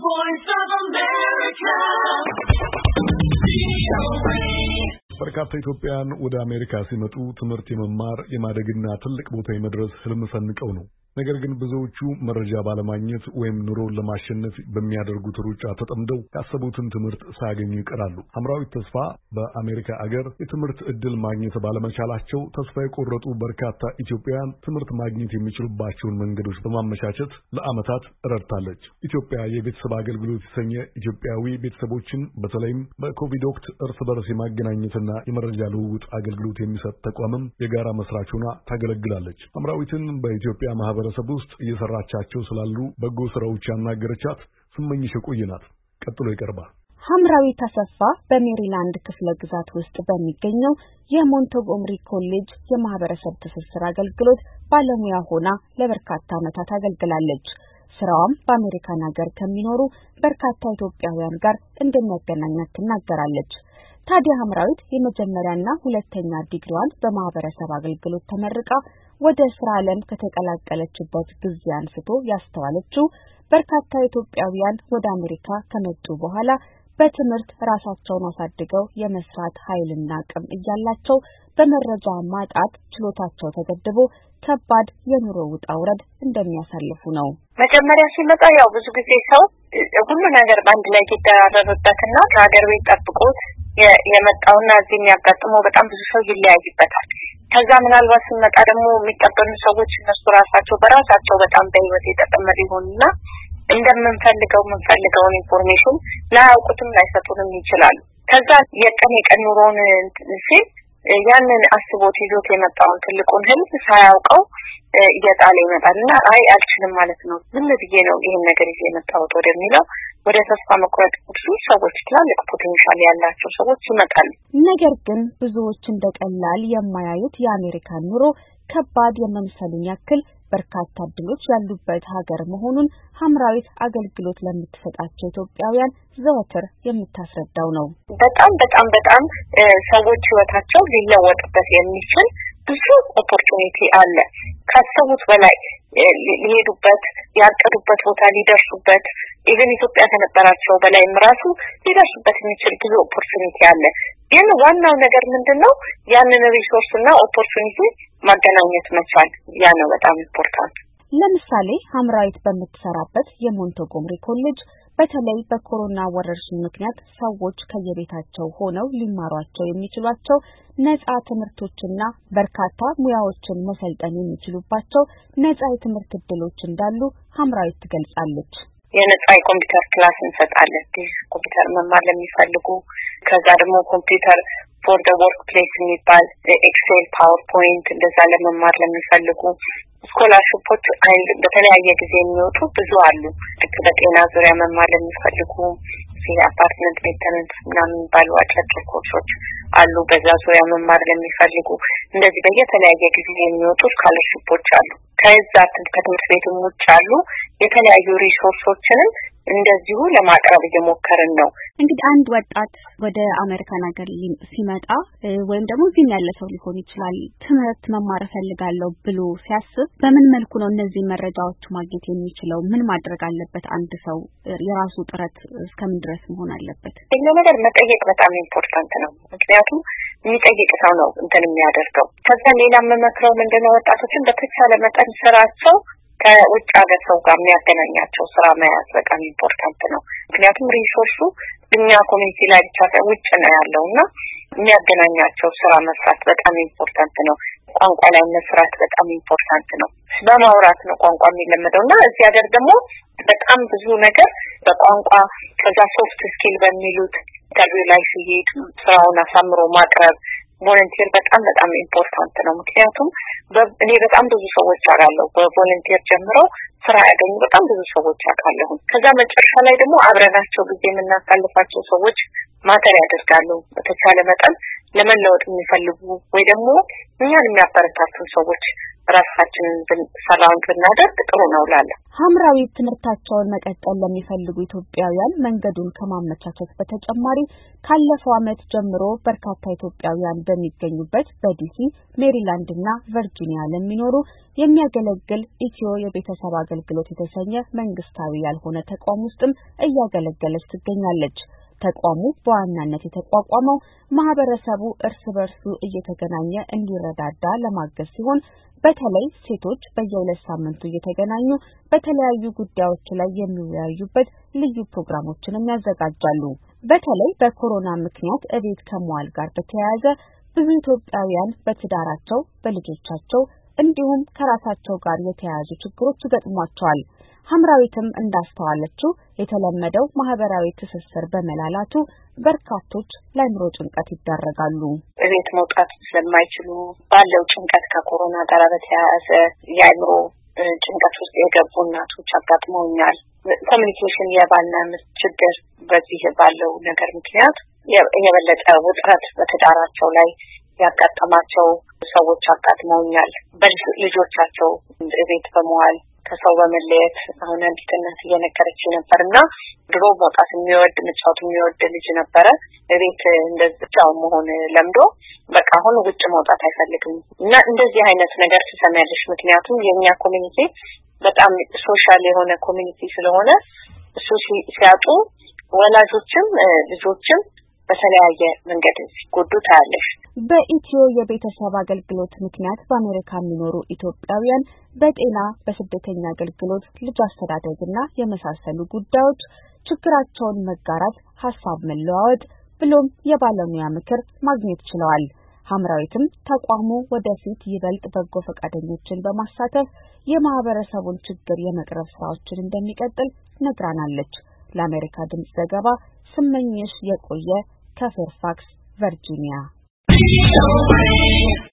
voice of America. በርካታ ኢትዮጵያውያን ወደ አሜሪካ ሲመጡ ትምህርት የመማር የማደግና ትልቅ ቦታ የመድረስ ህልም ሰንቀው ነው። ነገር ግን ብዙዎቹ መረጃ ባለማግኘት ወይም ኑሮን ለማሸነፍ በሚያደርጉት ሩጫ ተጠምደው ያሰቡትን ትምህርት ሳያገኙ ይቀራሉ። ሐምራዊት ተስፋ በአሜሪካ አገር የትምህርት ዕድል ማግኘት ባለመቻላቸው ተስፋ የቆረጡ በርካታ ኢትዮጵያውያን ትምህርት ማግኘት የሚችሉባቸውን መንገዶች በማመቻቸት ለዓመታት ረድታለች። ኢትዮጵያ የቤተሰብ አገልግሎት የተሰኘ ኢትዮጵያዊ ቤተሰቦችን በተለይም በኮቪድ ወቅት እርስ በርስ የማገናኘትና የመረጃ ልውውጥ አገልግሎት የሚሰጥ ተቋምም የጋራ መስራች ሆና ታገለግላለች። ሐምራዊትን በኢትዮጵያ ማህበረሰብ ውስጥ እየሰራቻቸው ስላሉ በጎ ስራዎች ያናገረቻት ስመኝሽ ቆይናት ቀጥሎ ይቀርባል። ሐምራዊት አሰፋ በሜሪላንድ ክፍለ ግዛት ውስጥ በሚገኘው የሞንቶጎምሪ ኮሌጅ የማህበረሰብ ትስስር አገልግሎት ባለሙያ ሆና ለበርካታ ዓመታት አገልግላለች። ስራዋም በአሜሪካን ሀገር ከሚኖሩ በርካታ ኢትዮጵያውያን ጋር እንደሚያገናኛት ትናገራለች። ታዲያ ሐምራዊት የመጀመሪያና ሁለተኛ ዲግሪዋን በማህበረሰብ አገልግሎት ተመርቃ ወደ ስራ ዓለም ከተቀላቀለችበት ጊዜ አንስቶ ያስተዋለችው በርካታ ኢትዮጵያውያን ወደ አሜሪካ ከመጡ በኋላ በትምህርት ራሳቸውን አሳድገው የመስራት ኃይልና አቅም እያላቸው በመረጃ ማጣት ችሎታቸው ተገድቦ ከባድ የኑሮ ውጣ ውረድ እንደሚያሳልፉ ነው። መጀመሪያ ሲመጣ ያው ብዙ ጊዜ ሰው ሁሉ ነገር ባንድ ላይ ይደራረብበትና ከሀገር ቤት ጠብቆት የመጣውና እዚህ የሚያጋጥመው በጣም ብዙ ሰው ይለያይበታል። ከዛ ምናልባት ሲመጣ ደግሞ የሚቀበሉ ሰዎች እነሱ ራሳቸው በራሳቸው በጣም በህይወት የተጠመዱ ይሆንና እንደምንፈልገውን ኢንፎርሜሽን ላያውቁትም ላይሰጡንም ይችላሉ። ከዛ የቀን ኑሮን ሲል ያንን አስቦት ይዞት የመጣውን ትልቁን ህልም ሳያውቀው እየጣለ ይመጣልና አይ አልችልም ማለት ነው ምን ብዬ ነው ይሄን ነገር ይዤ የመጣሁት ወደሚለው ወደ ተስፋ መቁረጥ ብዙ ሰዎች ትላልቅ ፖቴንሻል ያላቸው ሰዎች ይመጣሉ። ነገር ግን ብዙዎች እንደቀላል የማያዩት የአሜሪካን ኑሮ ከባድ የመምሰሉን ያክል በርካታ እድሎች ያሉበት ሀገር መሆኑን ሐምራዊት አገልግሎት ለምትሰጣቸው ኢትዮጵያውያን ዘወትር የምታስረዳው ነው። በጣም ሰዎች ህይወታቸው ሊለወጥበት የሚችል ብዙ ኦፖርቹኒቲ አለ። ካሰቡት በላይ ሊሄዱበት ያቀዱበት ቦታ ሊደርሱበት ኢቨን ኢትዮጵያ ከነበራቸው በላይም ራሱ ሊደርሱበት የሚችል ብዙ ኦፖርቹኒቲ አለ። ግን ዋናው ነገር ምንድነው? ያንን ሪሶርስና ኦፖርቹኒቲ ማገናኘት መቻል። ያ ነው በጣም ኢምፖርታንት። ለምሳሌ ሐምራዊት በምትሰራበት የሞንቶጎምሪ ኮሌጅ በተለይ በኮሮና ወረርሽኝ ምክንያት ሰዎች ከየቤታቸው ሆነው ሊማሯቸው የሚችሏቸው ነፃ ትምህርቶችና በርካታ ሙያዎችን መሰልጠን የሚችሉባቸው ነፃ የትምህርት ዕድሎች እንዳሉ ሐምራዊት ትገልጻለች። የነፃ የኮምፒውተር ክላስ እንሰጣለን። ኮምፒውተር መማር ለሚፈልጉ ከዛ ደግሞ ኮምፒውተር ፎር ዘ ወርክ ፕሌስ የሚባል ኤክሴል፣ ፓወርፖይንት እንደዛ ለመማር ለሚፈልጉ ስኮላርሺፖች በተለያየ ጊዜ የሚወጡ ብዙ አሉ። በጤና ዙሪያ መማር ለሚፈልጉ አፓርትመንት ሜንቴናንስ ምናምን ባሉ አጫጭር ኮርሶች አሉ። በዛ ዙሪያ መማር ለሚፈልጉ እንደዚህ በየተለያየ ጊዜ የሚወጡ ስኮላርሺፖች አሉ። ከዛ ከትምህርት ቤቱም ውጭ አሉ የተለያዩ ሪሶርሶችን እንደዚሁ ለማቅረብ እየሞከርን ነው። እንግዲህ አንድ ወጣት ወደ አሜሪካን ሀገር ሲመጣ ወይም ደግሞ እዚህም ያለ ሰው ሊሆን ይችላል ትምህርት መማር ፈልጋለሁ ብሎ ሲያስብ በምን መልኩ ነው እነዚህ መረጃዎች ማግኘት የሚችለው? ምን ማድረግ አለበት? አንድ ሰው የራሱ ጥረት እስከምን ድረስ መሆን አለበት? ይሄ ነገር መጠየቅ በጣም ኢምፖርታንት ነው። ምክንያቱም የሚጠይቅ ሰው ነው እንትን የሚያደርገው። ከዛ ሌላ መመክረው ምንድነው ወጣቶችን በተቻለ መጠን ስራቸው ከውጭ ሀገር ሰው ጋር የሚያገናኛቸው ስራ መያዝ በጣም ኢምፖርታንት ነው። ምክንያቱም ሪሶርሱ እኛ ኮሚኒቲ ላይ ብቻ ውጭ ነው ያለውና የሚያገናኛቸው ስራ መስራት በጣም ኢምፖርታንት ነው። ቋንቋ ላይ መስራት በጣም ኢምፖርታንት ነው። በማውራት ነው ቋንቋ የሚለመደውና እዚህ ሀገር ደግሞ በጣም ብዙ ነገር በቋንቋ ከዛ ሶፍት ስኪል በሚሉት ኢንተርቪው ላይ ሲሄድ ስራውን አሳምሮ ማቅረብ ቮለንቲር በጣም ኢምፖርታንት ነው። ምክንያቱም እኔ በጣም ብዙ ሰዎች አውቃለሁ በቮለንቲር ጀምረው ስራ ያገኙ በጣም ብዙ ሰዎች አውቃለሁ። ከዛ መጨረሻ ላይ ደግሞ አብረናቸው ጊዜ የምናሳልፋቸው ሰዎች ማተር ያደርጋሉ። በተቻለ መጠን ለመለወጥ የሚፈልጉ ወይ ደግሞ እኛን የሚያበረታቱ ሰዎች ራሳችንን ሰራውን ብናደርግ ጥሩ ነው እላለሁ። ሐምራዊ ትምህርታቸውን መቀጠል ለሚፈልጉ ኢትዮጵያውያን መንገዱን ከማመቻቸት በተጨማሪ ካለፈው ዓመት ጀምሮ በርካታ ኢትዮጵያውያን በሚገኙበት በዲሲ፣ ሜሪላንድ እና ቨርጂኒያ ለሚኖሩ የሚያገለግል ኢትዮ የቤተሰብ አገልግሎት የተሰኘ መንግስታዊ ያልሆነ ተቋም ውስጥም እያገለገለች ትገኛለች። ተቋሙ በዋናነት የተቋቋመው ማህበረሰቡ እርስ በርሱ እየተገናኘ እንዲረዳዳ ለማገዝ ሲሆን በተለይ ሴቶች በየሁለት ሳምንቱ እየተገናኙ በተለያዩ ጉዳዮች ላይ የሚወያዩበት ልዩ ፕሮግራሞችንም ያዘጋጃሉ። በተለይ በኮሮና ምክንያት እቤት ከመዋል ጋር በተያያዘ ብዙ ኢትዮጵያውያን በትዳራቸው፣ በልጆቻቸው እንዲሁም ከራሳቸው ጋር የተያያዙ ችግሮች ገጥሟቸዋል። ሐምራዊትም እንዳስተዋለችው የተለመደው ማህበራዊ ትስስር በመላላቱ በርካቶች ለአእምሮ ጭንቀት ይዳረጋሉ። እቤት መውጣት ስለማይችሉ ባለው ጭንቀት ከኮሮና ጋር በተያያዘ የአእምሮ ጭንቀት ውስጥ የገቡ እናቶች አጋጥመውኛል። ኮሚኒኬሽን የባልና ሚስት ችግር በዚህ ባለው ነገር ምክንያት የበለጠ ውጥረት በትዳራቸው ላይ ያጋጠማቸው ሰዎች አጋጥመውኛል። በልጆቻቸው እቤት በመዋል ከሰው በመለየት አሁን አንዲት እናት እየነገረች ነበርና ድሮ መውጣት የሚወድ መጫወት የሚወድ ልጅ ነበረ። እቤት እንደዛው መሆን ለምዶ በቃ አሁን ውጭ መውጣት አይፈልግም እና እንደዚህ አይነት ነገር ትሰማያለሽ። ምክንያቱም የኛ ኮሚኒቲ በጣም ሶሻል የሆነ ኮሚኒቲ ስለሆነ እሱ ሲያጡ ወላጆችም ልጆችም በተለያየ መንገድ ሲጎዱ ታያለሽ። በኢትዮ የቤተሰብ አገልግሎት ምክንያት በአሜሪካ የሚኖሩ ኢትዮጵያውያን በጤና፣ በስደተኛ አገልግሎት፣ ልጅ አስተዳደግና የመሳሰሉ ጉዳዮች ችግራቸውን መጋራት፣ ሐሳብ መለዋወጥ ብሎም የባለሙያ ምክር ማግኘት ችለዋል። ሐምራዊትም ተቋሙ ወደፊት ይበልጥ በጎ ፈቃደኞችን በማሳተፍ የማህበረሰቡን ችግር የመቅረፍ ስራዎችን እንደሚቀጥል ነግራናለች። ለአሜሪካ ድምጽ ዘገባ ስመኝሽ የቆየ ከፌርፋክስ ቨርጂኒያ።